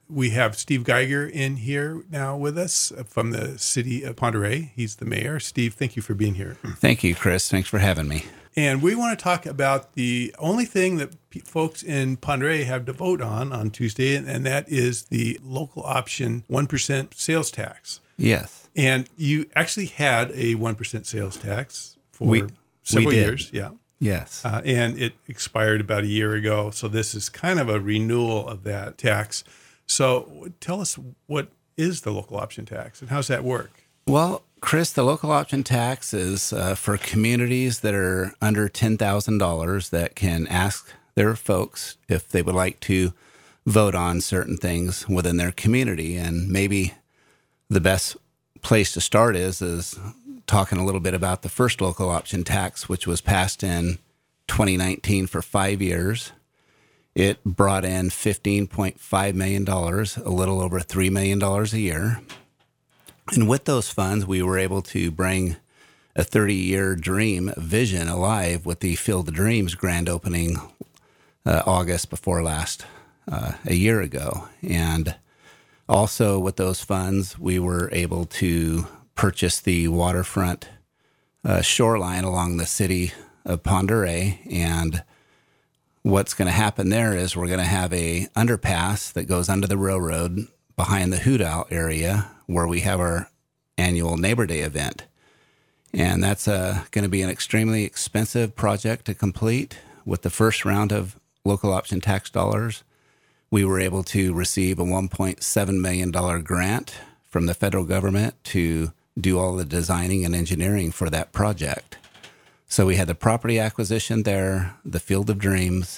we have Steve Geiger in here now with us from the city of Pend Oreille. He's the mayor. Steve, thank you for being here. Thank you, Chris. Thanks for having me. And we want to talk about the only thing that folks in Pend Oreille have to vote on Tuesday, and that is the local option 1% sales tax. Yes. And you actually had a 1% sales tax for several years. Yeah. Yes. And it expired about a year ago. So this is kind of a renewal of that tax. So tell us, what is the local option tax and how's that work? Well, Chris, the local option tax is for communities that are under $10,000 that can ask their folks if they would like to vote on certain things within their community. And maybe the best place to start is talking a little bit about the first local option tax, which was passed in 2019 for 5 years. It brought in $15.5 million, a little over $3 million a year. And with those funds, we were able to bring a 30-year dream vision alive with the Field of Dreams grand opening August before last, a year ago. And also with those funds, we were able to purchase the waterfront shoreline along the city of Pend Oreille. And what's going to happen there is we're going to have a underpass that goes under the railroad behind the Hoot Owl area where we have our annual Neighbor Day event. And that's going to be an extremely expensive project to complete. With the first round of local option tax dollars, we were able to receive a $1.7 million grant from the federal government to do all the designing and engineering for that project. So we had the property acquisition there, the Field of Dreams,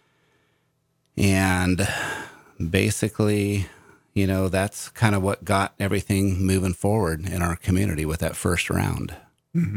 and basically, you know, that's kind of what got everything moving forward in our community with that first round. Mm-hmm.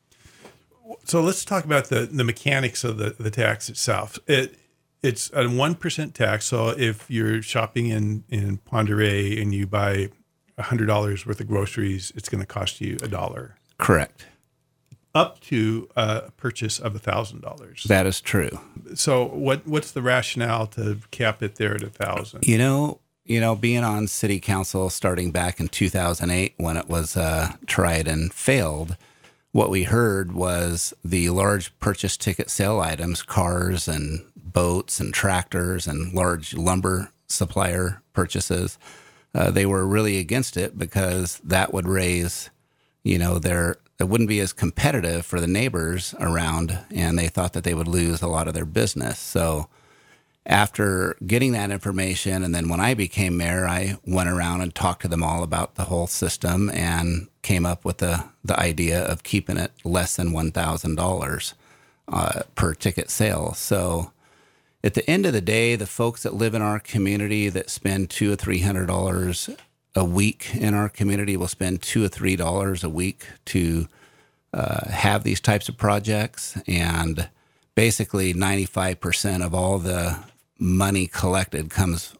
So let's talk about the mechanics of the tax itself. It's a 1% tax. So if you're shopping in Pend Oreille and you buy $100 worth of groceries, it's going to cost you $1. Correct. Up to a purchase of $1,000. That is true. So what's the rationale to cap it there at $1,000? You know, being on city council starting back in 2008 when it was tried and failed, what we heard was the large purchase ticket sale items, cars and boats and tractors and large lumber supplier purchases, they were really against it because that would raise, you know, it wouldn't be as competitive for the neighbors around, and they thought that they would lose a lot of their business. So after getting that information, and then when I became mayor, I went around and talked to them all about the whole system and came up with the idea of keeping it less than $1,000 per ticket sale. So at the end of the day, the folks that live in our community that spend $200 or $300 a week in our community will spend $2 or $3 a week to have these types of projects. And basically 95% of all the money collected comes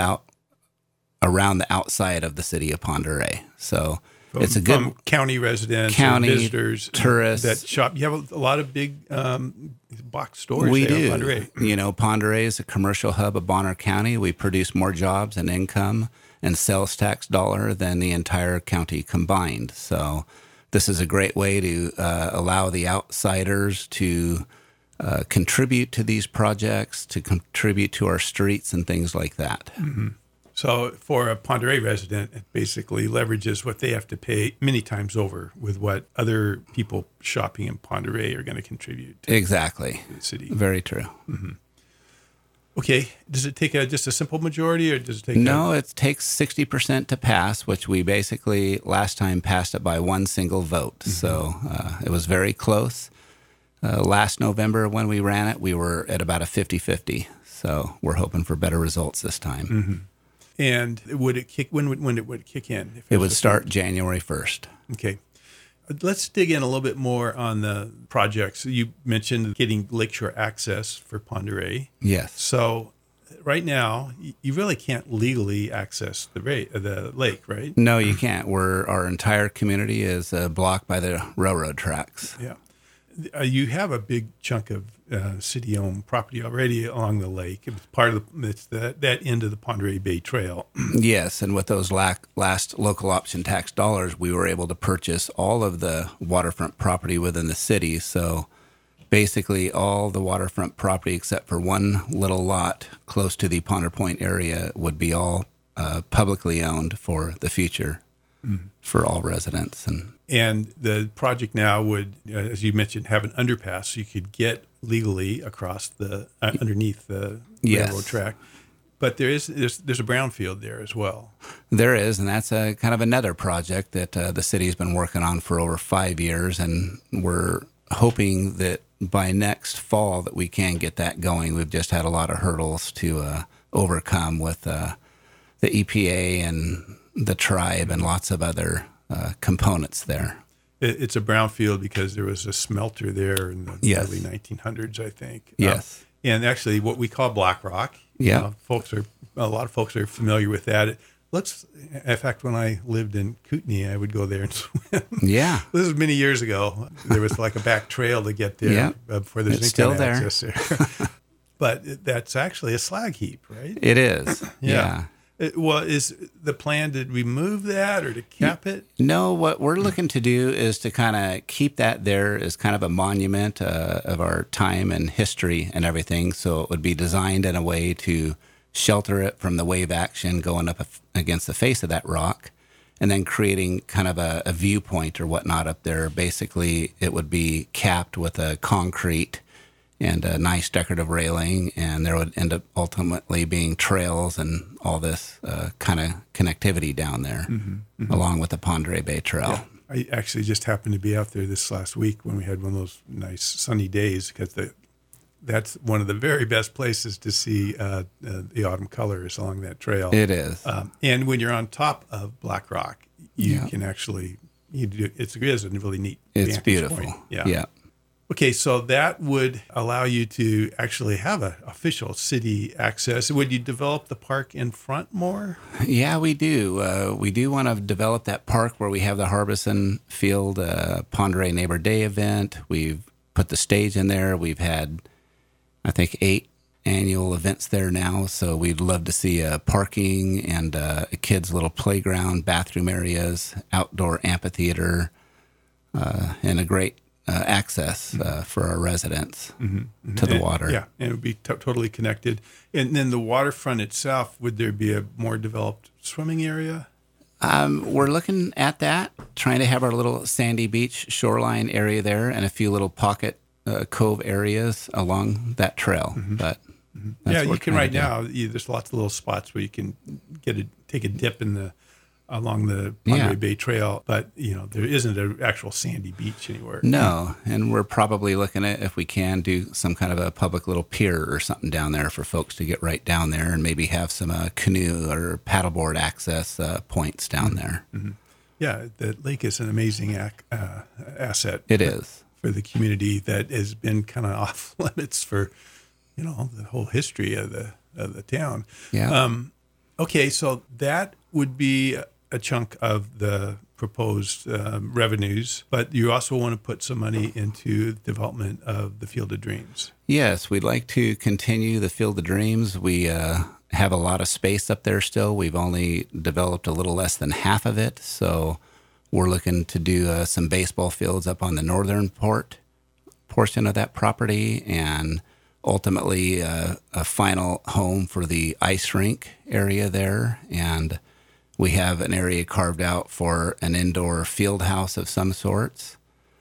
around the outside of the city of Pend Oreille. So it's a good county residents, visitors, tourists that shop. You have a lot of big box stores. We there do. in Pend Oreille. You know, Pend Oreille is a commercial hub of Bonner County. We produce more jobs and income and sales tax dollar than the entire county combined. So this is a great way to allow the outsiders to contribute to these projects, to contribute to our streets and things like that. Mm-hmm. So for a Pend Oreille resident, it basically leverages what they have to pay many times over with what other people shopping in Pend Oreille are going to contribute to exactly. the city. Very true. Mm-hmm. Okay. Does it take just a simple majority, or does it take? No, it takes 60% to pass, which we basically last time passed it by one single vote. Mm-hmm. So it was very close. Last November when we ran it, we were at about a 50-50. So we're hoping for better results this time. Mm-hmm. And would it kick? When it would kick in? It would start January 1st. Okay. Let's dig in a little bit more on the projects. You mentioned getting lakeshore access for Pend Oreille. Yes. So right now, you really can't legally access the lake, right? No, you can't. Our entire community is blocked by the railroad tracks. Yeah. You have a big chunk of city-owned property already along the lake. It's part of that end of the Pend Oreille Bay Trail. Yes, and with those last local option tax dollars, we were able to purchase all of the waterfront property within the city. So basically all the waterfront property except for one little lot close to the Ponder Point area would be all publicly owned for the future for all residents. And the project now would, as you mentioned, have an underpass so you could get legally across underneath the railroad track. But there's a brownfield there as well. There is, and that's a kind of another project that the city's been working on for over 5 years, and we're hoping that by next fall that we can get that going. We've just had a lot of hurdles to overcome with the EPA and the tribe and lots of other components there. It's a brownfield because there was a smelter there in the early 1900s, I think. Yes. And actually what we call Black Rock. Yeah. A lot of folks are familiar with that. In fact, when I lived in Kootenai, I would go there and swim. Yeah. This was many years ago. There was like a back trail to get there before there's any kind of access there. But that's actually a slag heap, right? It is. Yeah. Is the plan to remove that or to cap it? No, what we're looking to do is to kind of keep that there as kind of a monument of our time and history and everything. So it would be designed in a way to shelter it from the wave action going up against the face of that rock, and then creating kind of a viewpoint or whatnot up there. Basically, it would be capped with a concrete and a nice decorative railing, and there would end up ultimately being trails and all this kind of connectivity down there, along with the Pend Oreille Bay Trail. Yeah. I actually just happened to be out there this last week when we had one of those nice sunny days, because that's one of the very best places to see the autumn colors along that trail. It is. And when you're on top of Black Rock, you can actually, it is a really neat It's beautiful. point. Yeah. Okay, so that would allow you to actually have an official city access. Would you develop the park in front more? Yeah, we do. We do want to develop that park where we have the Harbison Field Pend Oreille Neighbor Day event. We've put the stage in there. We've had, I think, 8 annual events there now. So we'd love to see parking and a kids' little playground, bathroom areas, outdoor amphitheater, and a great access for our residents to the water. Yeah, and it would be totally connected. And then the waterfront itself, would there be a more developed swimming area? We're looking at that, trying to have our little sandy beach shoreline area there and a few little pocket cove areas along that trail. But that's you can right now. There's lots of little spots where you can take a dip along the Pend Oreille Bay Trail, but there isn't an actual sandy beach anywhere. No, and we're probably looking at if we can do some kind of a public little pier or something down there for folks to get right down there, and maybe have some canoe or paddleboard access points down there. Yeah, the lake is an amazing asset. It is for the community that has been kind of off limits for the whole history of the town. Yeah. Okay, so that would be a chunk of the proposed revenues, but you also want to put some money into the development of the Field of Dreams. Yes, we'd like to continue the Field of Dreams. We have a lot of space up there still. We've only developed a little less than half of it, so we're looking to do some baseball fields up on the northern portion of that property, and ultimately a final home for the ice rink area there. And we have an area carved out for an indoor field house of some sorts,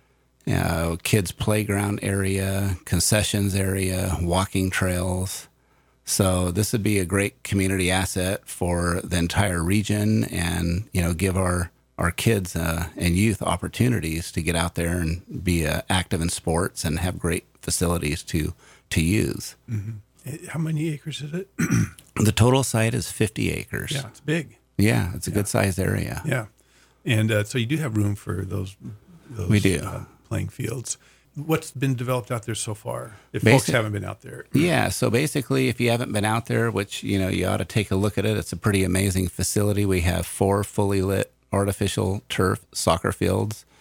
kids' playground area, concessions area, walking trails. So this would be a great community asset for the entire region, and give our kids and youth opportunities to get out there and be active in sports and have great facilities to use. How many acres is it? The total site is 50 acres. Yeah, it's big. Yeah, it's a good sized area. Yeah, and so you do have room for those we do. Playing fields. What's been developed out there so far, if folks haven't been out there? Yeah, so basically, if you haven't been out there, which you ought to take a look at it. It's a pretty amazing facility. We have 4 fully lit artificial turf soccer fields,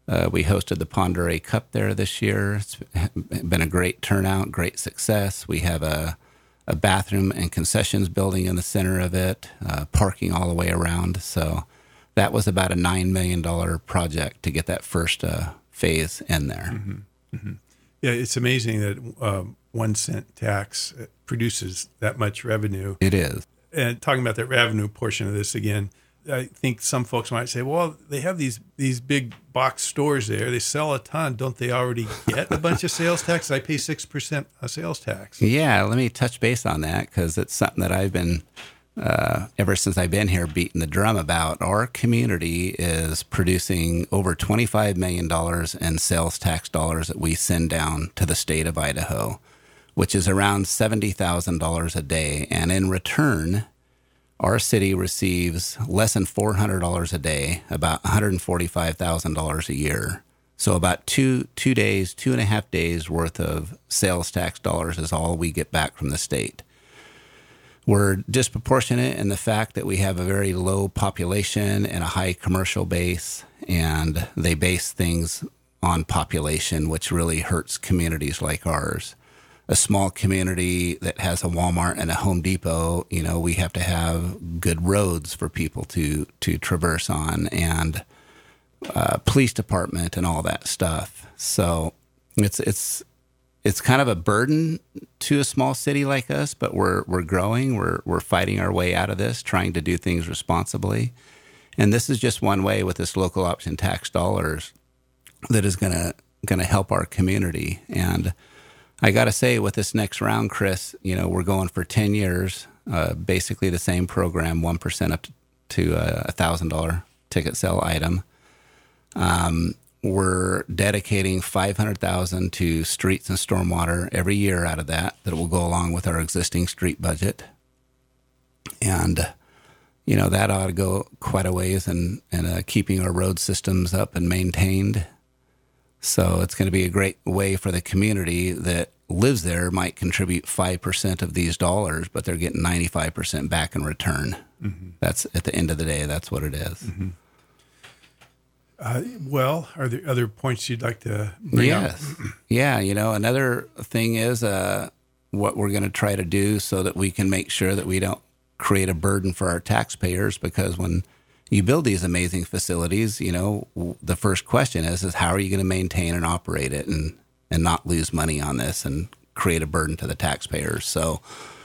We hosted the Pend Oreille Cup there this year. It's been a great turnout, great success. We have a bathroom and concessions building in the center of it, parking all the way around. So that was about a $9 million project to get that first phase in there. Mm-hmm. Mm-hmm. Yeah, it's amazing that 1 cent tax produces that much revenue. It is. And talking about that revenue portion of this again, I think some folks might say, well, they have these big box stores there. They sell a ton. Don't they already get a bunch of sales tax? I pay 6% sales tax. Yeah, let me touch base on that because it's something that I've been, ever since I've been here, beating the drum about. Our community is producing over $25 million in sales tax dollars that we send down to the state of Idaho, which is around $70,000 a day. And in return, our city receives less than $400 a day, about $145,000 a year. So about 2.5 days worth of sales tax dollars is all we get back from the state. We're disproportionate in the fact that we have a very low population and a high commercial base, and they base things on population, which really hurts communities like ours. A small community that has a Walmart and a Home Depot, we have to have good roads for people to traverse on, and police department and all that stuff. So it's kind of a burden to a small city like us, but we're growing. We're fighting our way out of this, trying to do things responsibly. And this is just one way with this local option tax dollars that is gonna help our community. And I got to say, with this next round, Chris, we're going for 10 years, basically the same program, 1% up to a $1,000 ticket sale item. We're dedicating $500,000 to streets and stormwater every year out of that will go along with our existing street budget. And, that ought to go quite a ways in keeping our road systems up and maintained. So it's going to be a great way for the community that lives there, might contribute 5% of these dollars, but they're getting 95% back in return. Mm-hmm. That's, at the end of the day, that's what it is. Mm-hmm. Well, are there other points you'd like to bring up? Yes. Yeah, another thing is what we're going to try to do so that we can make sure that we don't create a burden for our taxpayers, because when you build these amazing facilities, the first question is how are you going to maintain and operate it and not lose money on this and create a burden to the taxpayers? So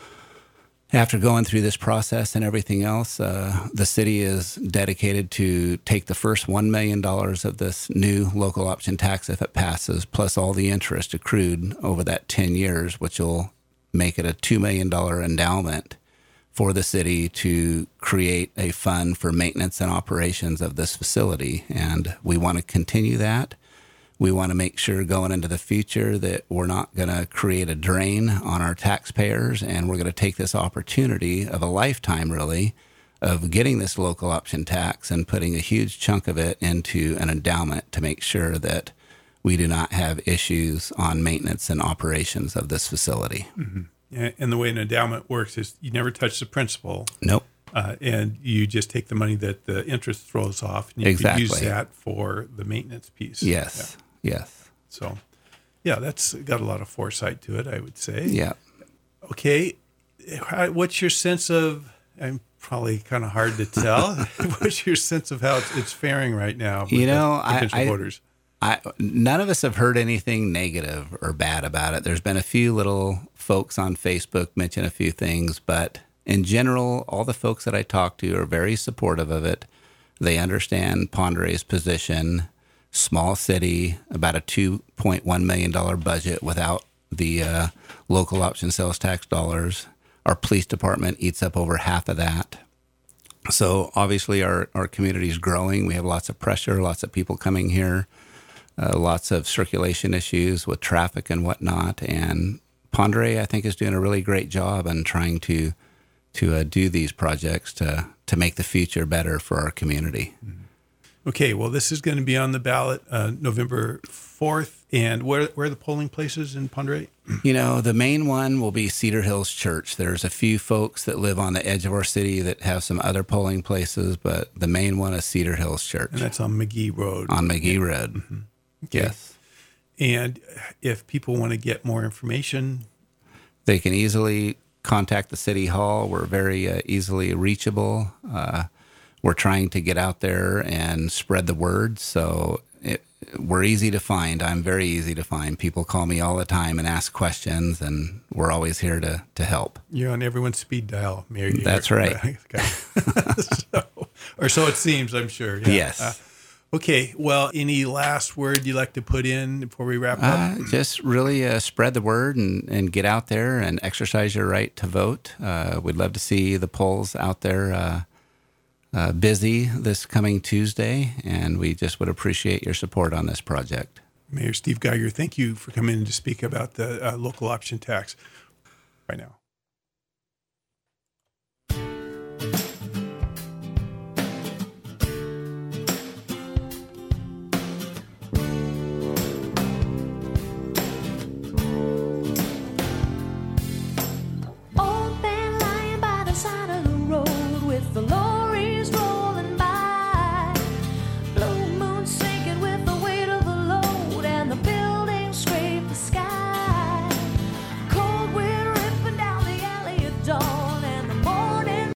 after going through this process and everything else, the city is dedicated to take the first $1 million of this new local option tax if it passes, plus all the interest accrued over that 10 years, which will make it a $2 million endowment for the city to create a fund for maintenance and operations of this facility. And we want to continue that. We want to make sure going into the future that we're not going to create a drain on our taxpayers, and we're going to take this opportunity of a lifetime, really, of getting this local option tax and putting a huge chunk of it into an endowment to make sure that we do not have issues on maintenance and operations of this facility. Mm-hmm. And the way an endowment works is you never touch the principal. Nope. And you just take the money that the interest throws off, and you can use that for the maintenance piece. Yes. Yeah. Yes. So, that's got a lot of foresight to it, I would say. Yeah. Okay. What's your sense of, I'm probably kind of hard to tell, what's your sense of how it's faring right now with potential voters? None of us have heard anything negative or bad about it. There's been a few little folks on Facebook mention a few things, but in general, all the folks that I talk to are very supportive of it. They understand Pend Oreille's position. Small city, about a $2.1 million budget without the local option sales tax dollars. Our police department eats up over half of that. So obviously our community is growing. We have lots of pressure, lots of people coming here, lots of circulation issues with traffic and whatnot. And Pend Oreille, I think, is doing a really great job in trying to do these projects to make the future better for our community. Okay, well, this is going to be on the ballot November 4th. And where are the polling places in Ponderay? You know, the main one will be Cedar Hills Church. There's a few folks that live on the edge of our city that have some other polling places, but the main one is Cedar Hills Church. And that's on McGee Road. On McGee Road. Mm-hmm. Okay. Yes. And if people want to get more information, they can easily contact the City Hall. We're very easily reachable. We're trying to get out there and spread the word, so we're easy to find. I'm very easy to find. People call me all the time and ask questions, and we're always here to help. You're on everyone's speed dial, Mayor. That's right. Or so it seems, I'm sure. Yeah. Yes. Okay. Well, any last word you'd like to put in before we wrap up? Just really spread the word and get out there and exercise your right to vote. We'd love to see the polls out there busy this coming Tuesday, and we just would appreciate your support on this project. Mayor Steve Geiger, thank you for coming in to speak about the local option tax right now.